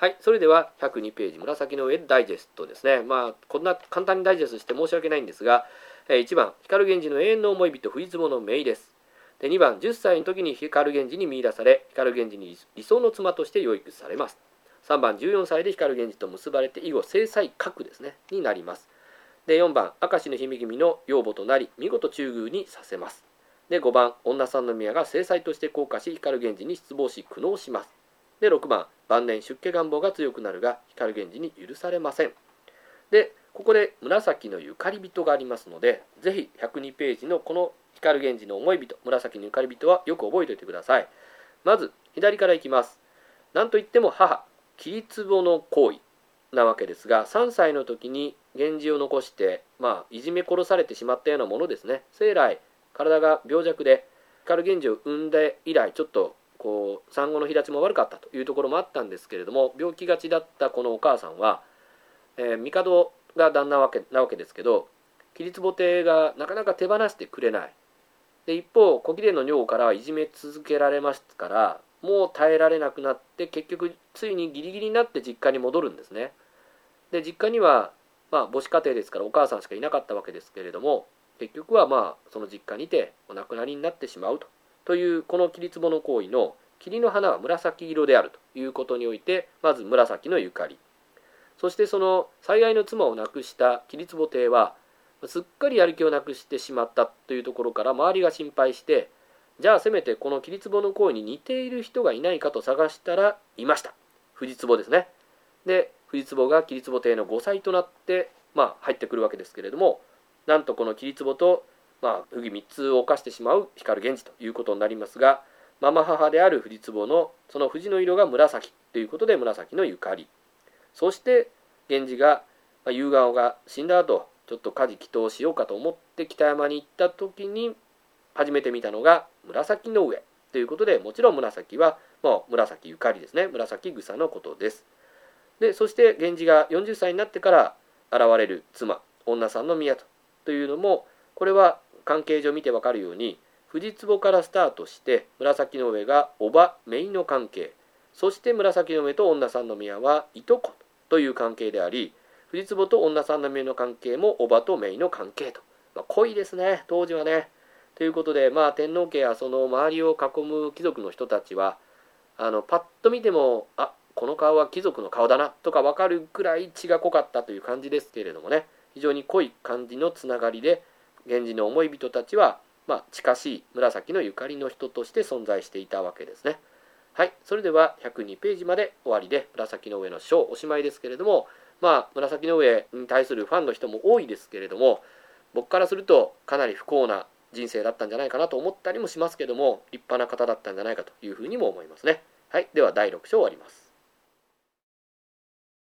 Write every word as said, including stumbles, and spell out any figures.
はい、それではひゃくにページ紫の上ダイジェストですね。まあこんな簡単にダイジェストして申し訳ないんですが、いちばん光源氏の永遠の思い人藤壺の姪です。でにばんじゅっさいの時に光源氏に見出され、光源氏に理想の妻として養育されます。さんばんじゅうよんさいで光源氏と結ばれて以後正妻閣ですねになります。でよんばん明石の姫君の養母となり見事中宮にさせます。でごばん女三宮が正妻として降下し光源氏に失望し苦悩します。でろくばん晩年出家願望が強くなるが光源氏に許されません。でここで紫のゆかり人がありますので、ぜひひゃくにページのこの光源氏の思い人紫のゆかり人はよく覚えておいてください。まず左からいきます。なんといっても母桐壺の行為なわけですが、さんさいの時に源氏を残して、まあ、いじめ殺されてしまったようなものですね。生来体が病弱で光源氏を産んで以来ちょっとこう産後の肥立ちも悪かったというところもあったんですけれども、病気がちだったこのお母さんは、えー、帝が旦那わけなわけですけど、桐壺邸がなかなか手放してくれない。で一方小綺麗の女房からはいじめ続けられますから、もう耐えられなくなって結局ついにギリギリになって実家に戻るんですね。で実家にはまあ母子家庭ですからお母さんしかいなかったわけですけれども、結局はまあその実家にてお亡くなりになってしまうとというこの桐壺の行為の桐の花は紫色であるということにおいて、まず紫のゆかり、そしてその最愛の妻を亡くした桐壺邸はすっかりやる気をなくしてしまったというところから周りが心配して、じゃあせめてこの桐壺の行為に似ている人がいないかと探したらいました。藤壺ですね。で藤壺が桐壺邸の後妻となって、まあ、入ってくるわけですけれども、なんとこの桐壺と、まあ、不義みっつを犯してしまう光源氏ということになりますが、ママ母である藤壺のその藤の色が紫ということで紫のゆかり、そして源氏が、まあ、夕顔が死んだ後ちょっと家事祈祷しようかと思って北山に行った時に初めて見たのが紫の上ということで、もちろん紫はもう紫ゆかりですね、紫草のことです。でそして源氏がよんじゅっさいになってから現れる妻女三宮とというのも、これは関係上見てわかるように藤壺からスタートして紫の上が叔母姪の関係、そして紫の上と女三宮はいとこという関係であり、藤壺と女三宮の関係も叔母と姪の関係と、まあ、濃いですね当時はね。ということで、まあ、天皇家やその周りを囲む貴族の人たちはあのパッと見てもあこの顔は貴族の顔だなとか分かるくらい血が濃かったという感じですけれどもね、非常に濃い感じのつながりで源氏の思い人たちは、まあ、近しい紫のゆかりの人として存在していたわけですね。はい、それではひゃくにページまで終わりで紫の上の章おしまいですけれども、まあ紫の上に対するファンの人も多いですけれども、僕からするとかなり不幸な人生だったんじゃないかなと思ったりもしますけども、立派な方だったんじゃないかというふうにも思いますね。はい、ではだいろく章終わります。